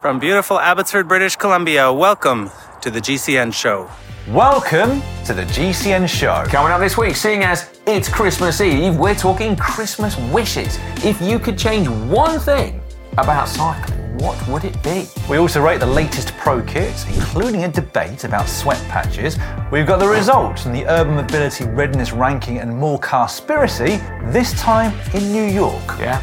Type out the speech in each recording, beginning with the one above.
From beautiful Abbotsford, British Columbia, welcome to the GCN Show. Welcome to the GCN Show. Coming up this week, seeing as it's Christmas Eve, we're talking Christmas wishes. If you could change one thing about cycling, what would it be? We also rate the latest pro kits, including a debate about sweat patches. We've got the results from the Urban Mobility Readiness Ranking and more Carspiracy, this time in New York. Yeah.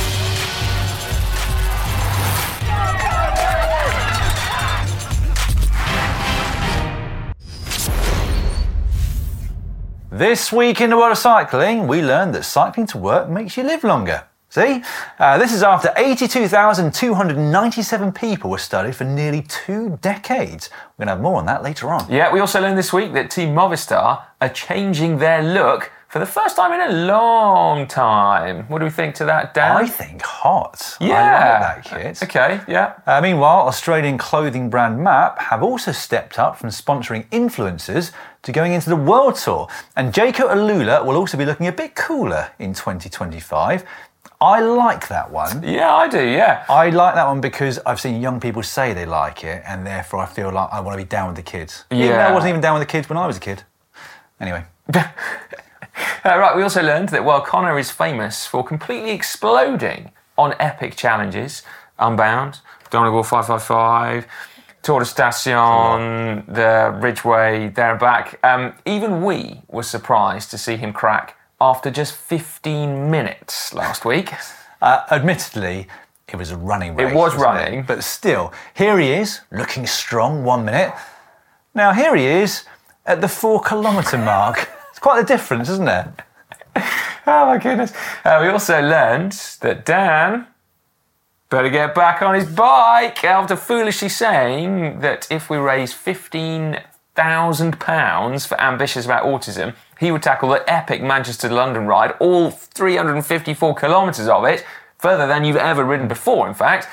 This week in the world of cycling, we learned that cycling to work makes you live longer. See? This is after 82,297 people were studied for nearly 2 decades. We're going to have more on that later on. Yeah, we also learned this week that Team Movistar are changing their look for the first time in a long time. What do we think to that, Dan? I think hot. Yeah. I like that kit. Okay, yeah. Meanwhile, Australian clothing brand MAP have also stepped up from sponsoring influencers to going into the World Tour. And Jaco Alula will also be looking a bit cooler in 2025. I like that one. Yeah, I do, yeah. I like that one because I've seen young people say they like it, and therefore I feel like I want to be down with the kids. Yeah. Even though I wasn't even down with the kids when I was a kid. Anyway. Right, we also learned that while Connor is famous for completely exploding on epic challenges, Unbound, Donegal 555, Tour de Station, the Ridgeway, there and back, even we were surprised to see him crack after just 15 minutes last week. Admittedly, it was a running race. It was running. But still, here he is, looking strong 1 minute. Now here he is at the 4 kilometre mark. It's quite a difference, isn't it? Oh my goodness. We also learned that Dan better get back on his bike after foolishly saying that if we raise £15,000 for Ambitious About Autism, he would tackle the epic Manchester to London ride, all 354 kilometres of it, further than you've ever ridden before, in fact.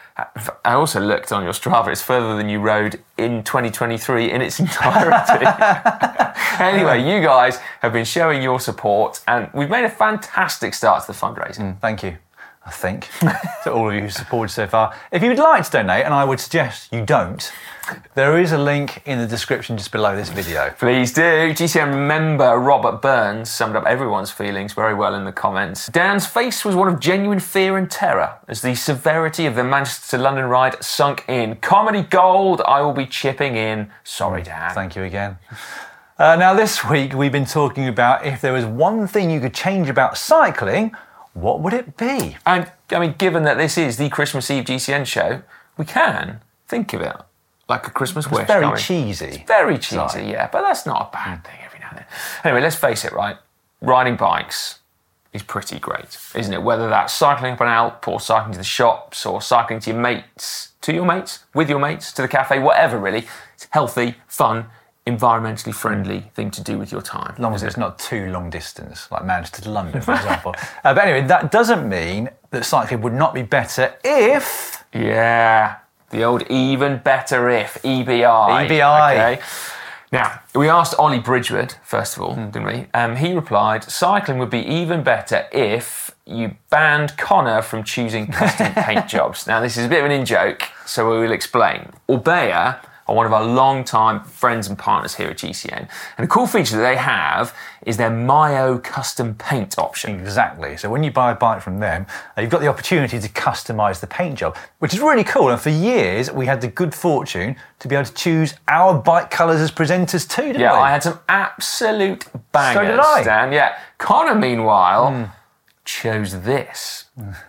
I also looked on your Strava, it's further than you rode in 2023 in its entirety. Anyway, you guys have been showing your support, and we've made a fantastic start to the fundraising. Thank you, I think, to all of you who supported so far. If you would like to donate, and I would suggest you don't, there is a link in the description just below this video. Please do. GCN member Robert Burns summed up everyone's feelings very well in the comments. Dan's face was one of genuine fear and terror as the severity of the Manchester to London ride sunk in. Comedy gold, I will be chipping in. Sorry, Dan. Thank you again. Now this week we've been talking about if there was one thing you could change about cycling, what would it be? And, I mean, given that this is the Christmas Eve GCN show, we can think of it like a Christmas wish. Very cheesy. It's very cheesy, yeah, but that's not a bad thing every now and then. Anyway, let's face it, right? Riding bikes is pretty great, isn't it? Whether that's cycling up an Alp or cycling to the shops or cycling to your mates, with your mates, to the cafe, whatever really. It's healthy, fun, environmentally friendly thing to do with your time. As long as it's not too long distance, like Manchester to London, for example. But anyway, that doesn't mean that cycling would not be better if... Yeah, the old even better if, EBI. EBI. Okay. Now, we asked Ollie Bridgewood, first of all, didn't we? He replied, cycling would be even better if you banned Connor from choosing custom paint jobs. Now, this is a bit of an in-joke, so we will explain. Orbea are one of our long-time friends and partners here at GCN. And a cool feature that they have is their Myo custom paint option. Exactly. So when you buy a bike from them, you've got the opportunity to customise the paint job, which is really cool. And for years, we had the good fortune to be able to choose our bike colours as presenters too, didn't we? Yeah, I had some absolute bangers, So did I. Dan. Yeah. Connor, meanwhile, chose this.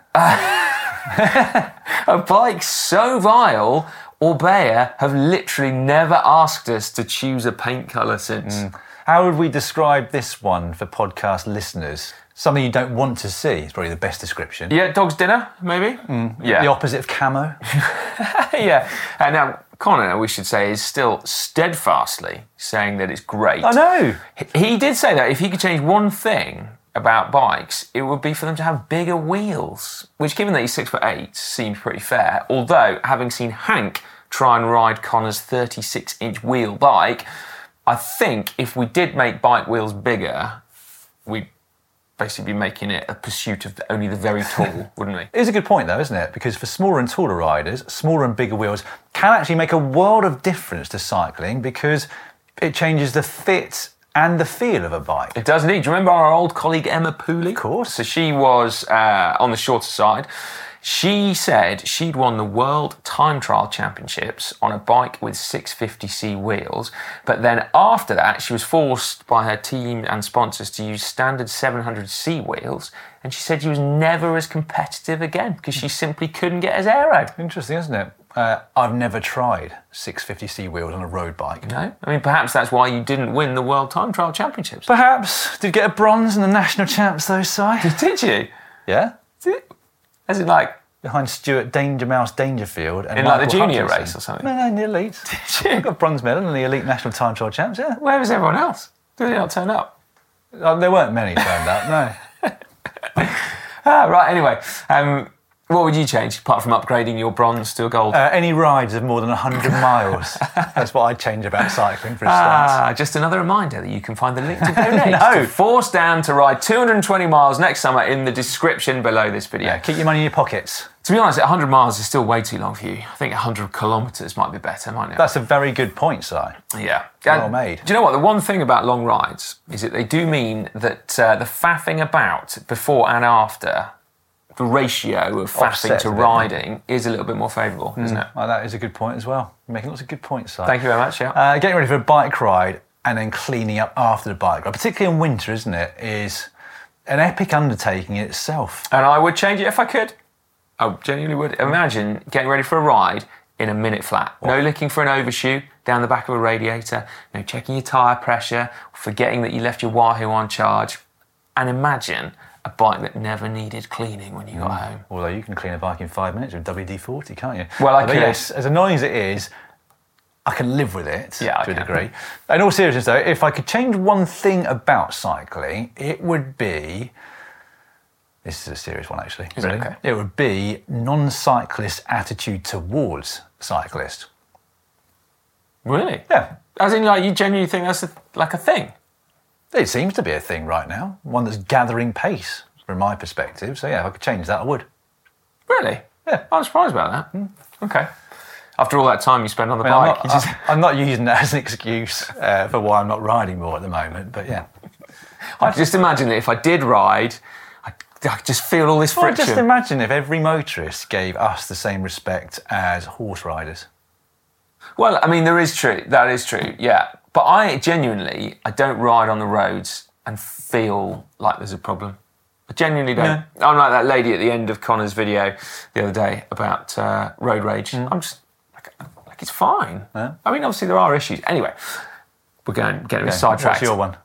A bike so vile, Orbea have literally never asked us to choose a paint colour since. How would we describe this one for podcast listeners? Something you don't want to see is probably the best description. Yeah, dog's dinner, maybe? Yeah. The opposite of camo. Yeah. And now, Connor, we should say, is still steadfastly saying that it's great. I know. He did say that if he could change one thing about bikes, it would be for them to have bigger wheels, which, given that he's 6'8", seems pretty fair. Although, having seen Hank try and ride Connor's 36-inch wheel bike, I think if we did make bike wheels bigger, we'd basically be making it a pursuit of only the very tall, wouldn't we? It is a good point, though, isn't it? Because for smaller and taller riders, smaller and bigger wheels can actually make a world of difference to cycling because it changes the fit and the feel of a bike. It does indeed. Do you remember our old colleague Emma Pooley? Of course. So she was on the shorter side. She said she'd won the World Time Trial Championships on a bike with 650c wheels, but then after that she was forced by her team and sponsors to use standard 700c wheels, and she said she was never as competitive again because she simply couldn't get as aero. Interesting, isn't it? I've never tried 650c wheels on a road bike. No? I mean, perhaps that's why you didn't win the World Time Trial Championships. Perhaps. Did get a bronze in the national champs, though, Si? Did you? Yeah. As in, like... Behind Stuart Danger Mouse Dangerfield. And in like the Michael junior Hutchinson. race or something? No, in the elite. Did you? Got a bronze medal in the elite national time trial champs, yeah. Where was everyone else? Did they not turn up? There weren't many turned up, no. Right, anyway. What would you change, apart from upgrading your bronze to a gold? Any rides of more than 100 miles. That's what I'd change about cycling, for instance. Just another reminder that you can find the link to donate No. to Force Dan to ride 220 miles next summer in the description below this video. Yeah, keep your money in your pockets. To be honest, 100 miles is still way too long for you. I think 100 kilometres might be better, mightn't it? That's a very good point, Si. Yeah. Well made. Do you know what? The one thing about long rides is that they do mean that the faffing about before and after, the ratio of faffing Offsets to a bit, riding is a little bit more favourable, isn't it? Well, that is a good point as well. You're making lots of good points, Si. Thank you very much, yeah. Getting ready for a bike ride and then cleaning up after the bike ride, particularly in winter, isn't it, is an epic undertaking in itself. And I would change it if I could. I genuinely would. Imagine getting ready for a ride in a minute flat. No looking for an overshoe down the back of a radiator, no checking your tyre pressure, forgetting that you left your Wahoo on charge. And imagine a bike that never needed cleaning when you got home. Although you can clean a bike in 5 minutes with WD-40, can't you? Well, I Although, could. yes, as annoying as it is, I can live with it Yeah, I to a can. degree. In all seriousness, though, if I could change one thing about cycling, it would be... This is a serious one, actually. Is it okay? It would be non-cyclist attitude towards cyclists. Really? Yeah. As in, like, you genuinely think that's like a thing? It seems to be a thing right now, one that's gathering pace from my perspective. So, yeah, if I could change that, I would. Really? Yeah. I'm surprised about that. Okay. After all that time you spend on the bike, you just... I'm not using that as an excuse for why I'm not riding more at the moment, but yeah. I just imagine that if I did ride, I just feel all this Well, friction. just imagine if every motorist gave us the same respect as horse riders. Well, I mean, that is true, yeah. But I don't ride on the roads and feel like there's a problem. I genuinely don't. Yeah. I'm like that lady at the end of Connor's video the other day about road rage. I'm just like it's fine. Yeah. I mean, obviously there are issues. Anyway, we're getting sidetracked. What's your one?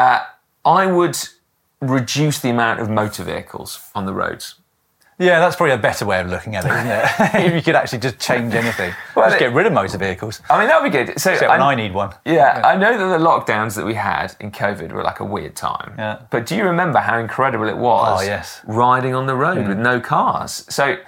I would reduce the amount of motor vehicles on the roads. Yeah, that's probably a better way of looking at it, isn't it? If you could actually just change anything. Well, Just get rid of motor vehicles. I mean, that would be good. So Except when I need one. Yeah, I know that the lockdowns that we had in COVID were like a weird time. Yeah. But do you remember how incredible it was? Oh, yes. Riding on the road with no cars. So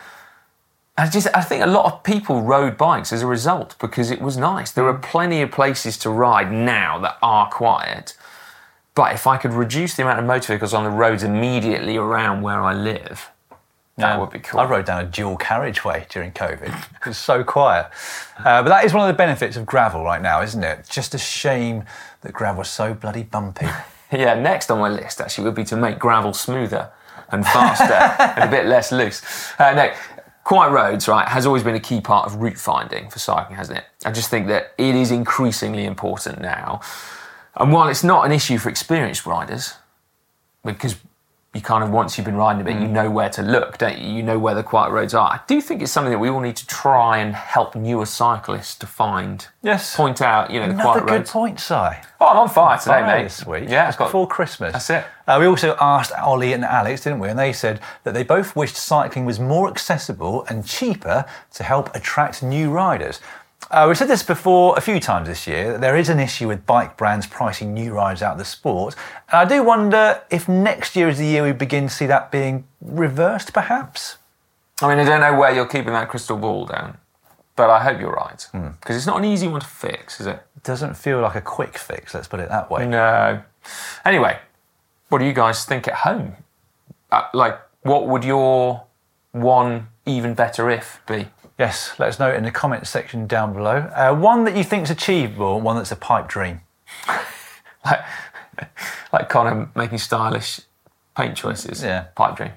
I think a lot of people rode bikes as a result because it was nice. There are plenty of places to ride now that are quiet. But if I could reduce the amount of motor vehicles on the roads immediately around where I live, that would be cool. I rode down a dual carriageway during COVID. It was so quiet. But that is one of the benefits of gravel right now, isn't it? Just a shame that gravel's so bloody bumpy. Yeah, next on my list actually would be to make gravel smoother and faster and a bit less loose. No, quiet roads, right, has always been a key part of route finding for cycling, hasn't it? I just think that it is increasingly important now. And while it's not an issue for experienced riders, because you kind of, once you've been riding a bit, you know where to look, don't you? You know where the quiet roads are. I do think it's something that we all need to try and help newer cyclists to find. Yes. Point out, the quiet Another good roads. point, Si. Oh, I'm on fire today, mate. This week. Yeah, Just before Christmas. That's it. We also asked Ollie and Alex, didn't we? And they said that they both wished cycling was more accessible and cheaper to help attract new riders. We've said this before a few times this year, that there is an issue with bike brands pricing new riders out of the sport. And I do wonder if next year is the year we begin to see that being reversed, perhaps? I mean, I don't know where you're keeping that crystal ball down, but I hope you're right. Because it's not an easy one to fix, is it? It doesn't feel like a quick fix, let's put it that way. No. Anyway, What do you guys think at home? What would your one even better if be? Yes, let us know in the comments section down below. One that you think's achievable, one that's a pipe dream. like Connor making stylish paint choices. Yeah. Pipe dream.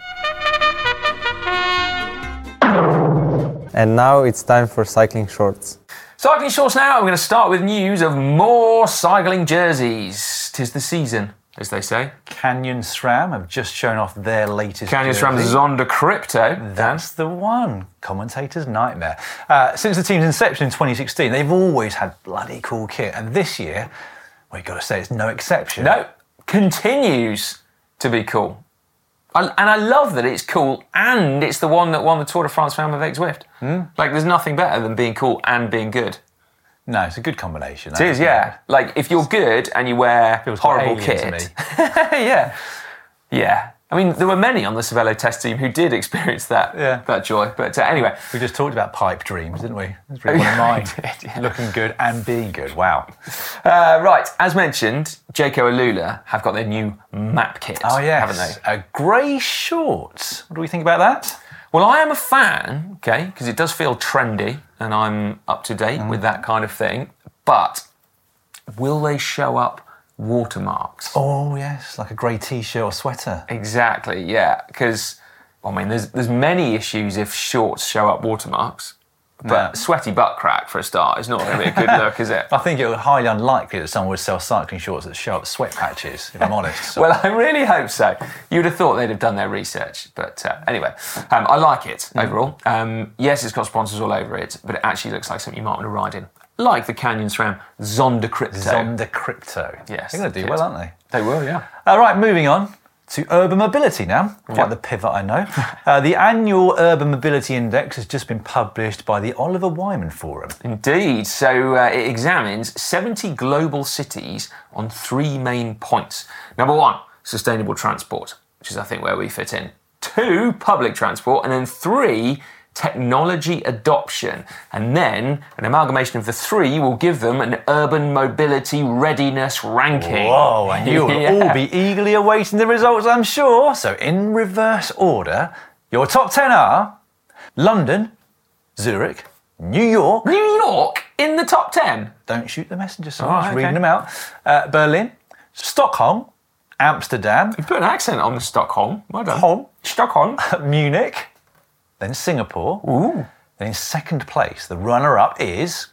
And now it's time for cycling shorts. Cycling shorts now. I'm going to start with news of more cycling jerseys. 'Tis the season, as they say. Canyon SRAM have just shown off their latest Canyon SRAM jersey. Zonda Crypto. That's the one. Commentator's nightmare. Since the team's inception in 2016, they've always had bloody cool kit. And this year, well, you've got to say it's no exception. No, continues to be cool. And I love that it's cool and it's the one that won the Tour de France round with Vivek Zwift. Like, there's nothing better than being cool and being good. No, it's a good combination. It is, yeah. Like, if you're good and you wear Feels quite horrible alien to kit. me. Yeah. Yeah. I mean, there were many on the Cervelo test team who did experience that joy. But anyway. We just talked about pipe dreams, didn't we? That's really one of mine. We did, yeah. Looking good and being good. Wow. Right, as mentioned, Jayco Alula have got their new map kit, Oh, yes. haven't they? Grey shorts. What do we think about that? Well, I am a fan, okay, because it does feel trendy and I'm up to date with that kind of thing. But will they show up watermarks? Oh, yes, like a grey T-shirt or sweater. Exactly, yeah. Because, I mean, there's many issues if shorts show up watermarks. But sweaty butt crack, for a start, is not going to be a good look, is it? I think it was highly unlikely that someone would sell cycling shorts that show up sweat patches, if I'm honest. So. Well, I really hope so. You'd have thought they'd have done their research. But anyway, I like it overall. Yes, it's got sponsors all over it, but it actually looks like something you might want to ride in. Like the Canyon SRAM Zonda Crypto. Zonda Crypto. Yes, They're going to do kit. well, aren't they? They will, yeah. All right, moving on to urban mobility now. Quite the pivot, I know. The annual Urban Mobility Index has just been published by the Oliver Wyman Forum. Indeed. So it examines 70 global cities on 3 main points. Number 1, sustainable transport, which is, I think, where we fit in. 2, public transport. And then 3, technology adoption. And then an amalgamation of the 3 will give them an urban mobility readiness ranking. Whoa, and you will all be eagerly awaiting the results, I'm sure. So in reverse order, your top 10 are London, Zurich, New York. New York in the top 10? Don't shoot the messenger, so All I'm right, just reading okay. them out. Berlin, Stockholm, Amsterdam, You put an accent on the Stockholm. Well done. Holm, Stockholm. Munich, then Singapore. Ooh. Then in second place, the runner-up is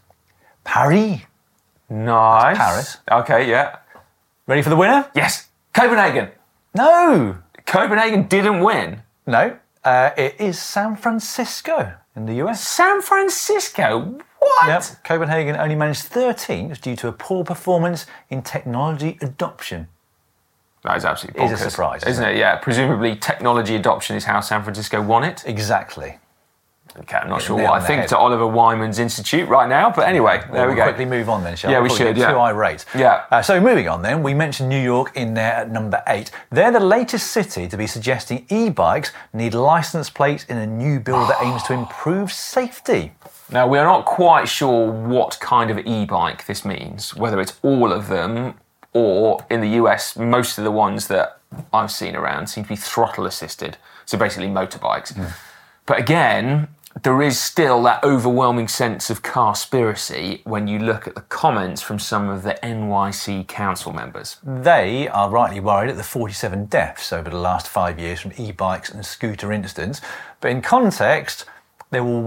Paris. Nice. Paris. Okay, yeah. Ready for the winner? Yes. Copenhagen. No. Copenhagen didn't win. No. It is San Francisco in the US. San Francisco? What? Yep. Copenhagen only managed 13th due to a poor performance in technology adoption. That is absolutely It is bonkers. a surprise, Isn't it? Yeah. Presumably technology adoption is how San Francisco won it. Exactly. Okay, I'm not sure nail what on I the think head. to Oliver Wyman's Institute right now, but anyway, there we We'll go. quickly move on then, shall Yeah, we? we Before should, get yeah. Too irate. Yeah. So moving on then, we mentioned New York in there at number 8. They're the latest city to be suggesting e-bikes need license plates in a new bill that aims to improve safety. Now, we are not quite sure what kind of e-bike this means, whether it's all of them or in the US, most of the ones that I've seen around seem to be throttle assisted. So basically motorbikes. But again, there is still that overwhelming sense of carspiracy when you look at the comments from some of the NYC council members. They are rightly worried at the 47 deaths over the last 5 years from e-bikes and scooter incidents. But in context, there were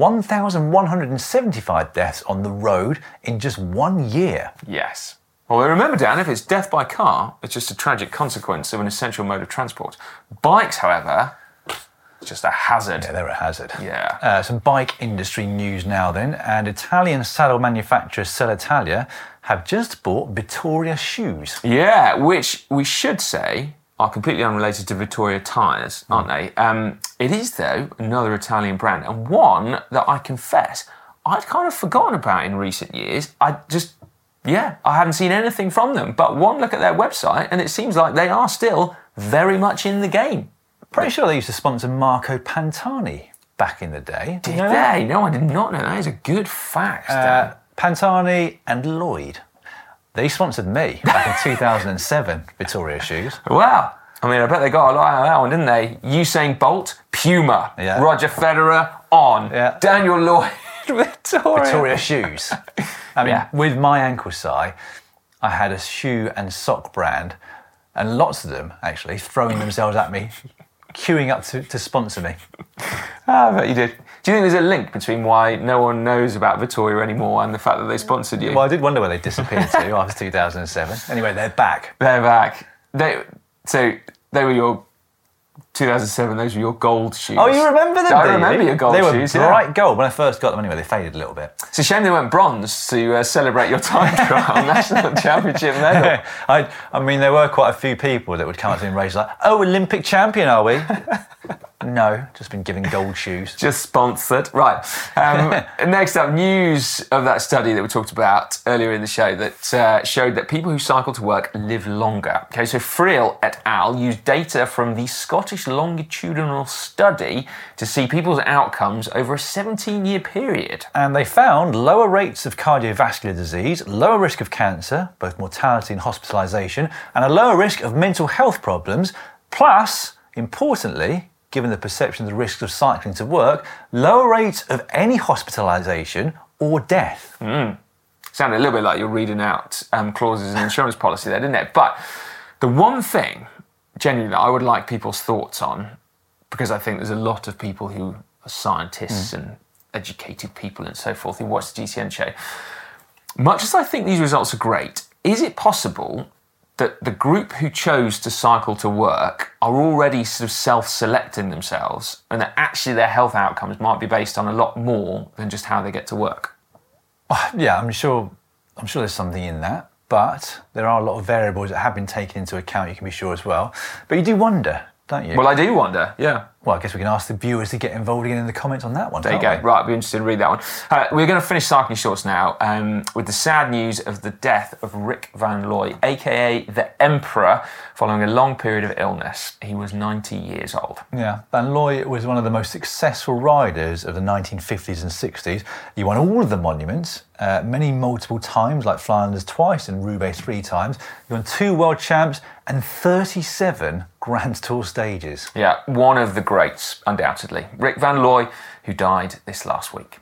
1,175 deaths on the road in just 1 year. Yes. Well, remember, Dan, if it's death by car, it's just a tragic consequence of an essential mode of transport. Bikes, however, it's just a hazard. Yeah, they're a hazard. Yeah. Some bike industry news now then, and Italian saddle manufacturer Sellitalia have just bought Vittoria shoes. Yeah, which we should say are completely unrelated to Vittoria tyres, aren't they? It is, though, another Italian brand, and one that I confess I'd kind of forgotten about in recent years. I haven't seen anything from them, but one look at their website and it seems like they are still very much in the game. Pretty sure they used to sponsor Marco Pantani back in the day. Did they? No, I did not know. That is a good fact, Dan. Pantani and Lloyd. They sponsored me back in 2007, Vittoria shoes. Wow. I mean, I bet they got a lot out of that one, didn't they? Usain Bolt, Puma. Yeah. Roger Federer, On. Yeah. Daniel Lloyd, Victoria. Victoria shoes. I mean, Yeah. with my ankle size, I had a shoe and sock brand, and lots of them actually throwing themselves at me, queuing up to sponsor me. I bet you did. Do you think there's a link between why no one knows about Vittoria anymore and the fact that they sponsored you? Well, I did wonder where they disappeared to after 2007. Anyway, they're back. They're back. So they were your 2007. Those were your gold shoes. Oh, you remember them? I do you? remember your gold they shoes. They Yeah. were bright gold when I first got them. Anyway, they faded a little bit. It's a shame they went bronze to celebrate your time trial national championship medal. I mean, there were quite a few people that would come up to me and race like, "Oh, Olympic champion, are we?" No, just been given gold shoes. Just sponsored. Right. Next up, news of that study that we talked about earlier in the show that showed that people who cycle to work live longer. Okay, so Friel et al. Used data from the Scottish Longitudinal Study to see people's outcomes over a 17-year period. And they found lower rates of cardiovascular disease, lower risk of cancer, both mortality and hospitalisation, and a lower risk of mental health problems, plus, importantly, given the perception of the risks of cycling to work, lower rates of any hospitalisation or death. Sounded a little bit like you're reading out clauses in an insurance policy there, didn't it? But the one thing, genuinely, I would like people's thoughts on, because I think there's a lot of people who are scientists and educated people and so forth who watch the GCN show. Much as I think these results are great, is it possible that the group who chose to cycle to work are already sort of self-selecting themselves and that actually their health outcomes might be based on a lot more than just how they get to work? Yeah, I'm sure there's something in that, but there are a lot of variables that have been taken into account, you can be sure as well. But you do wonder, don't you? Well, I do wonder, yeah. Well, I guess we can ask the viewers to get involved again in the comments on that one. There you go. Right, I'll be interested to read that one. We're going to finish Cycling Shorts now with the sad news of the death of Rick Van Looy, a.k.a. the Emperor, following a long period of illness. He was 90 years old. Yeah, Van Looy was one of the most successful riders of the 1950s and 60s. He won all of the monuments, many multiple times, like Flanders twice and Roubaix 3 times. He won 2 world champs and 37 Grand Tour stages. Yeah, one of the greats, undoubtedly. Rick Van Looy, who died this last week.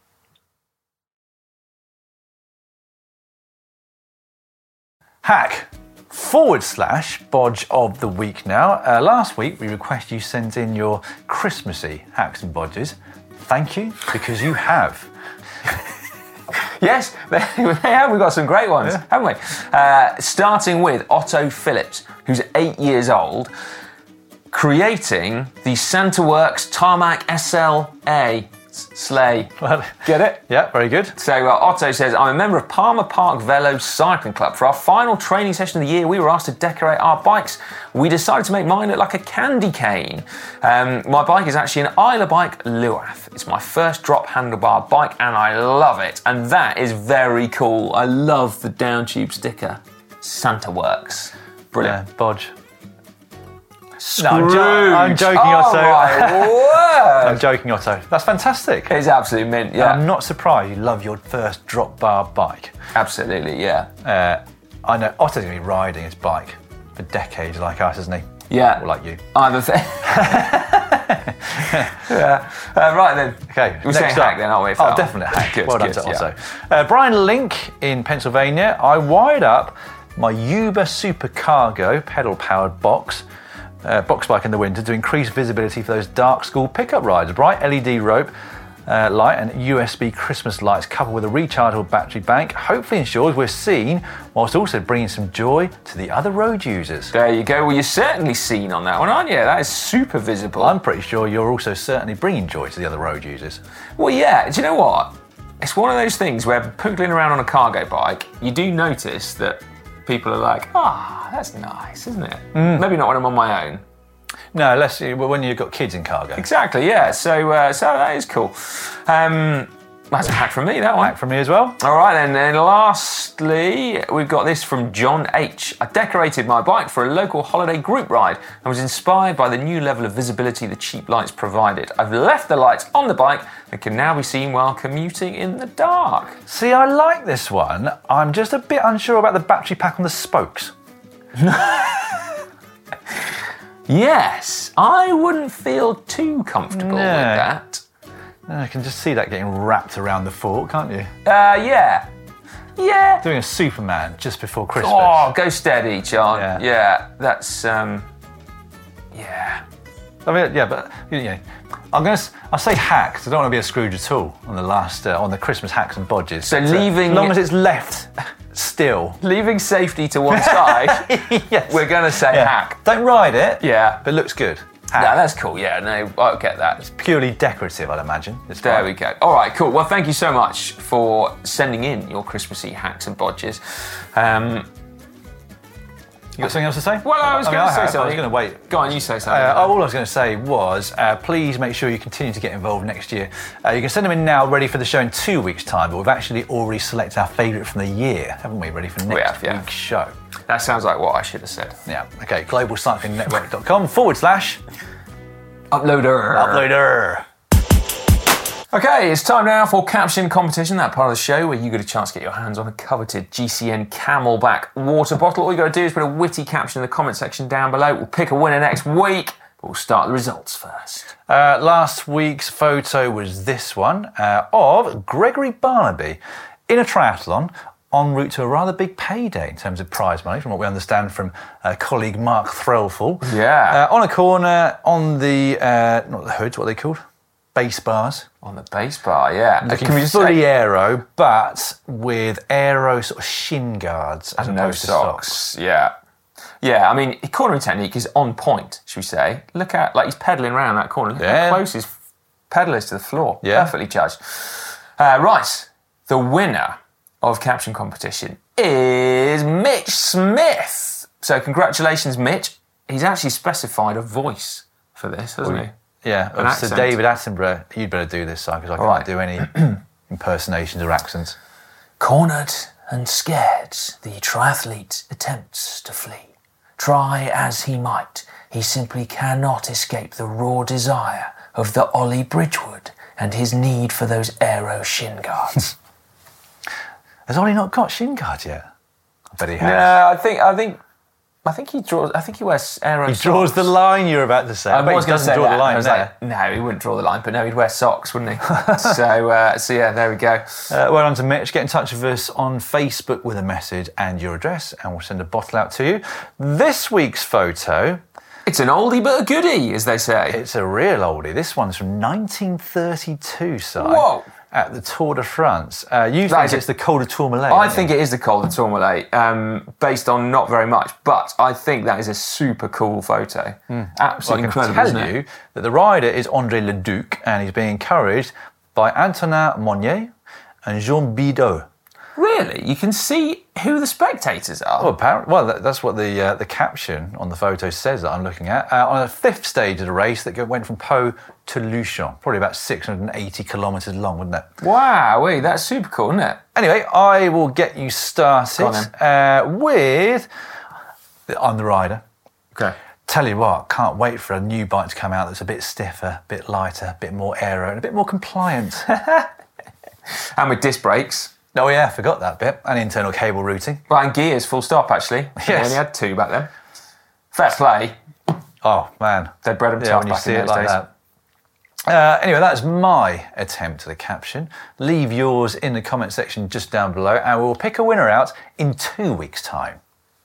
Hack / Bodge of the week now. Last week we requested you send in your Christmassy hacks and bodges. Thank you, because you have. Yes, they have. We've got some great ones, haven't we? Starting with Otto Phillips, who's 8 years old, creating the SantaWorks Tarmac SLA sleigh. Get it? Yeah, very good. So Otto says, I'm a member of Palmer Park Velo Cycling Club. For our final training session of the year, we were asked to decorate our bikes. We decided to make mine look like a candy cane. My bike is actually an Isla Bike Luath. It's my first drop handlebar bike and I love it. And that is very cool. I love the down tube sticker. SantaWorks. Brilliant. Yeah, Bodge. Scrooge. No, I'm joking, Oh Otto. my word. I'm joking, Otto. That's fantastic. It's absolutely mint, yeah. I'm not surprised you love your first drop bar bike. Absolutely, yeah. I know Otto's going to be riding his bike for decades like us, isn't he? Yeah. Or like you. Either thing. Yeah. Right then. Okay, We're next saying up. hack then, aren't we? Oh, definitely hack. Good, well done good, to yeah. Otto. Brian Link in Pennsylvania. I wired up my Uber Supercargo pedal-powered box bike in the winter to increase visibility for those dark school pickup rides. Bright LED rope light and USB Christmas lights coupled with a rechargeable battery bank hopefully ensures we're seen whilst also bringing some joy to the other road users. There you go. Well, you're certainly seen on that one, aren't you? That is super visible. I'm pretty sure you're also certainly bringing joy to the other road users. Well, yeah. Do you know what? It's one of those things where pootling around on a cargo bike, you do notice that people are like, that's nice, isn't it? Maybe not when I'm on my own. No, unless when you've got kids in cargo. Exactly, yeah. So that is cool. That's a hack from me, that one. Hack from me as well. All right, then. And lastly, we've got this from John H. I decorated my bike for a local holiday group ride and was inspired by the new level of visibility the cheap lights provided. I've left the lights on the bike that can now be seen while commuting in the dark. See, I like this one. I'm just a bit unsure about the battery pack on the spokes. Yes, I wouldn't feel too comfortable with that. I can just see that getting wrapped around the fork, can't you? Yeah. Yeah. Doing a Superman just before Christmas. Oh, go steady, John. Yeah. That's, yeah. I mean, yeah, but I'll say hack because I don't want to be a Scrooge at all on the last on the Christmas hacks and bodges. So as long as it's left still, leaving safety to one side, yes. We're going to say hack. Don't ride it. Yeah, but it looks good. Hack. Yeah, that's cool. Yeah, no, I get that. It's purely decorative, I'd imagine. There we go. All right, cool. Well, thank you so much for sending in your Christmassy hacks and bodges. You got something else to say? Well, I was going to say something. I was going to wait. Go on, you say something. All I was going to say was, please make sure you continue to get involved next year. You can send them in now, ready for the show in 2 weeks' time, but we've actually already selected our favourite from the year, haven't we? Ready for next week's show. That sounds like what I should have said. Yeah. Okay, globalcyclingnetwork.com / Uploader. Okay, it's time now for Caption Competition, that part of the show where you get a chance to get your hands on a coveted GCN Camelback water bottle. All you got to do is put a witty caption in the comment section down below. We'll pick a winner next week, but we'll start the results first. Last week's photo was this one of Gregory Barnaby in a triathlon en route to a rather big payday in terms of prize money, from what we understand from colleague Mark Threlfall. Yeah. On a corner, on the, not the hoods, what are they called? Base bars. On the base bar, yeah. Looking fully aero, but with aero sort of shin guards as and no opposed to socks. Yeah. Yeah, I mean, his cornering technique is on point, should we say. Look at, like, he's pedalling around that corner. Look how close his pedal is to the floor. Yeah. Perfectly judged. Right, the winner of Caption Competition is Mitch Smith. So congratulations, Mitch. He's actually specified a voice for this, hasn't he? Yeah, Sir David Attenborough. You'd better do this, because I can't do any impersonations or accents. Cornered and scared, the triathlete attempts to flee. Try as he might, he simply cannot escape the raw desire of the Ollie Bridgewood and his need for those aero shin guards. Has Ollie not got shin guards yet? I bet he has. No, I think he draws. I think he wears aero. He draws the line. You're about to say. I was going to say draw that. the line. I was like, no, he wouldn't draw the line, but no, he'd wear socks, wouldn't he? so yeah, there we go. Well done to Mitch. Get in touch with us on Facebook with a message and your address, and we'll send a bottle out to you. This week's photo. It's an oldie but a goodie, as they say. It's a real oldie. This one's from 1932, Si. Whoa. At the Tour de France. You think it's the Col de Tourmalet? I think it is the Col de Tourmalet, based on not very much, but I think that is a super cool photo. Absolutely incredible, I can tell you that the rider is André Leduc, and he's being encouraged by Antonin Monnier and Jean Bidot. Really? You can see who the spectators are? Well, that's what the caption on the photo says that I'm looking at. On a fifth stage of the race that went from Pau to Luchon, probably about 680 kilometres long, wouldn't it? Wow, that's super cool, isn't it? Anyway, I will get you started with... I'm the rider. Okay. Tell you what, can't wait for a new bike to come out that's a bit stiffer, a bit lighter, a bit more aero, and a bit more compliant. And with disc brakes. Oh yeah, forgot that bit. And internal cable routing. Well, and gears, full stop, actually. Yes. They only had 2 back then. Fair play. Oh, man. They bred them tough when you back see in it those like days. that. Anyway, that's my attempt at the caption. Leave yours in the comment section just down below, and we'll pick a winner out in 2 weeks' time.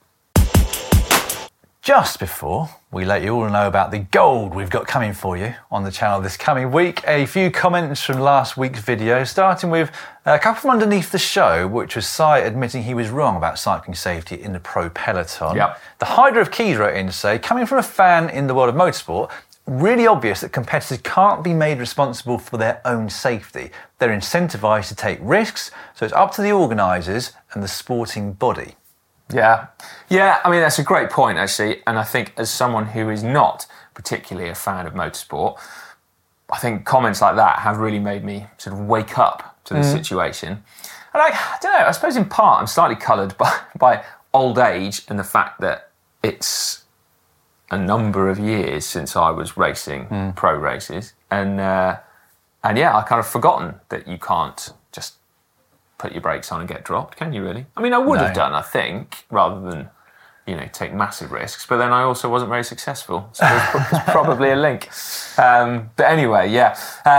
Just before we let you all know about the gold we've got coming for you on the channel this coming week, a few comments from last week's video, starting with a couple from underneath the show, which was Si admitting he was wrong about cycling safety in the pro peloton. Yep. The Hydra of Keys wrote in to say, coming from a fan in the world of motorsport, really obvious that competitors can't be made responsible for their own safety. They're incentivised to take risks, so it's up to the organisers and the sporting body. Yeah, I mean, that's a great point, actually. And I think as someone who is not particularly a fan of motorsport, I think comments like that have really made me sort of wake up to the situation. And I don't know, I suppose in part I'm slightly coloured by old age and the fact that it's a number of years since I was racing pro races. And yeah, I kind of forgotten that you can't just put your brakes on and get dropped, can you really? I mean, I would have done, I think, rather than take massive risks, but then I also wasn't very successful. So there's probably a link. But anyway, yeah.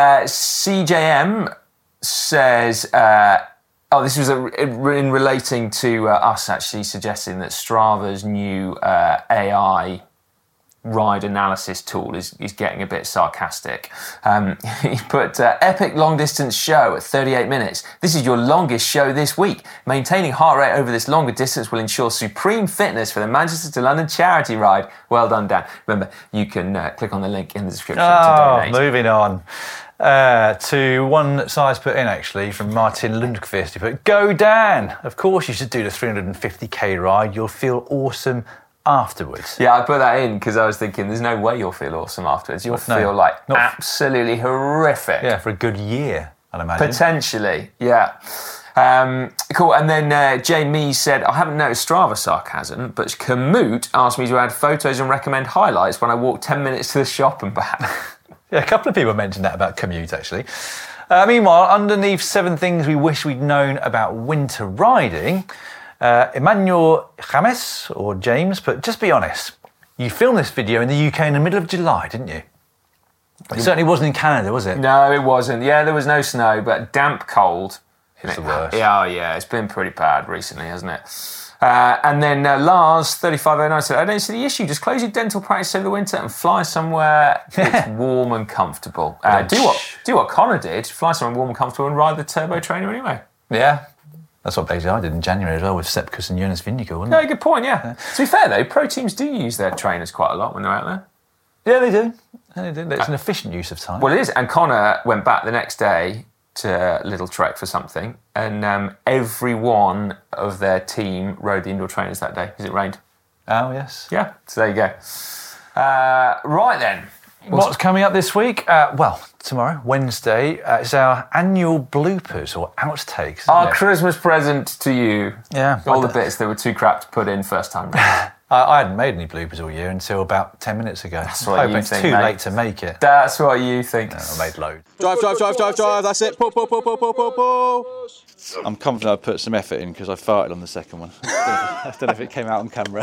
CJM says, this was in relating to us actually suggesting that Strava's new AI ride analysis tool is getting a bit sarcastic. He put epic long distance show at 38 minutes. This is your longest show this week. Maintaining heart rate over this longer distance will ensure supreme fitness for the Manchester to London charity ride. Well done, Dan. Remember, you can click on the link in the description to donate. Moving on. To one that Si's put in actually from Martin Lundqvist. He put, "Go Dan! Of course you should do the 350k ride. You'll feel awesome afterwards." Yeah, I put that in because I was thinking there's no way you'll feel awesome afterwards. You'll feel absolutely horrific. Yeah, for a good year, I'd imagine. Potentially, yeah. Cool. And then Jamie said, "I haven't noticed Strava sarcasm, but Kamut asked me to add photos and recommend highlights when I walk 10 minutes to the shop and back." Yeah, a couple of people mentioned that about commute, actually. Meanwhile, underneath 7 things we wish we'd known about winter riding, Emmanuel James, or James, but just be honest, you filmed this video in the UK in the middle of July, didn't you? It certainly wasn't in Canada, was it? No, it wasn't. Yeah, there was no snow, but damp cold. It's the worst. Yeah, it's been pretty bad recently, hasn't it? And then Lars, 3509, said, "I don't see the issue. Just close your dental practice over the winter and fly somewhere that's warm and comfortable. Do what Connor did, fly somewhere warm and comfortable and ride the turbo trainer anyway." Yeah. That's what basically I did in January as well with Sepkus and Jonas Vingegaard, wasn't it? Yeah, good point, yeah. To be fair though, pro teams do use their trainers quite a lot when they're out there. Yeah, they do. It's an efficient use of time. Well, it is. And Connor went back the next day to Little Trek for something, and every one of their team rode the indoor trainers that day because it rained. Oh, yes. Yeah, so there you go. Right then. What's coming up this week? Well, tomorrow, Wednesday, is our annual bloopers or outtakes. Our Christmas present to you. Yeah. All the bits that were too crap to put in first time round. I hadn't made any bloopers all year until about 10 minutes ago. That's what you it's think, too mate. late to make it. That's what you think. No, I made loads. Drive, that's it. Pull. I'm confident I put some effort in because I farted on the second one. I don't know if it came out on camera.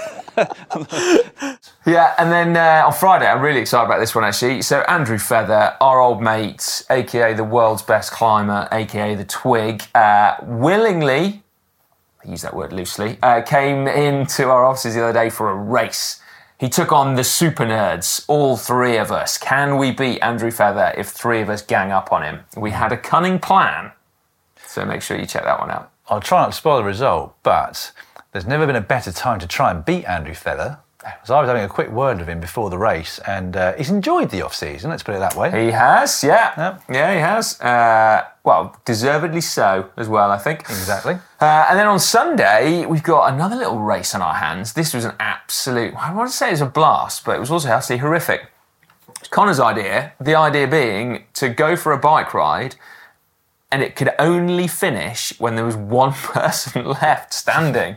Yeah, and then on Friday, I'm really excited about this one actually. So Andrew Feather, our old mate, aka the world's best climber, aka the Twig, willingly, I use that word loosely, came into our offices the other day for a race. He took on the super nerds, all 3 of us. Can we beat Andrew Feather if 3 of us gang up on him? We had a cunning plan, so make sure you check that one out. I'll try not to spoil the result, but there's never been a better time to try and beat Andrew Feather. So I was having a quick word with him before the race, and he's enjoyed the off-season, let's put it that way. He has, yeah. Yep. Yeah, he has. Well, deservedly so as well, I think. Exactly. And then on Sunday, we've got another little race on our hands. This was an absolute, I want to say it was a blast, but it was also absolutely horrific. It's Connor's idea, the idea being to go for a bike ride, and it could only finish when there was one person left standing.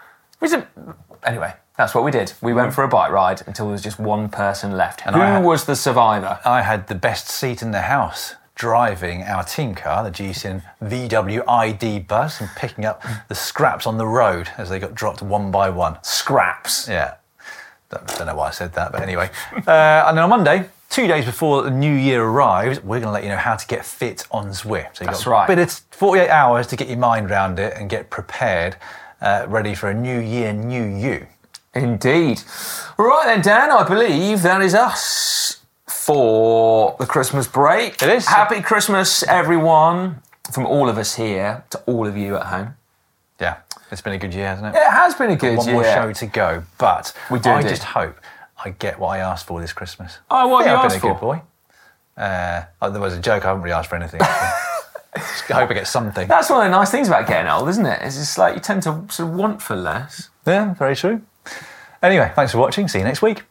Anyway, that's what we did. We went for a bike ride until there was just one person left. And who was the survivor? I had the best seat in the house, driving our team car, the GCN VW ID bus, and picking up the scraps on the road as they got dropped one by one. Scraps. Yeah. Don't know why I said that, but anyway. And then on Monday, 2 days before the new year arrives, we're going to let you know how to get fit on Zwift. So you've got a bit of 48 hours to get your mind around it and get prepared, ready for a new year, new you. Indeed. Right then, Dan, I believe that is us for the Christmas break. It is. Happy Christmas, everyone, from all of us here to all of you at home. Yeah, it's been a good year, hasn't it? It has been a good year. One more show to go, but I just hope I get what I asked for this Christmas. Oh, what have you I've asked been a for? good boy. There was a joke, I haven't really asked for anything. I hope I get something. That's one of the nice things about getting old, isn't it? It's just like you tend to sort of want for less. Yeah, very true. Anyway, thanks for watching. See you next week.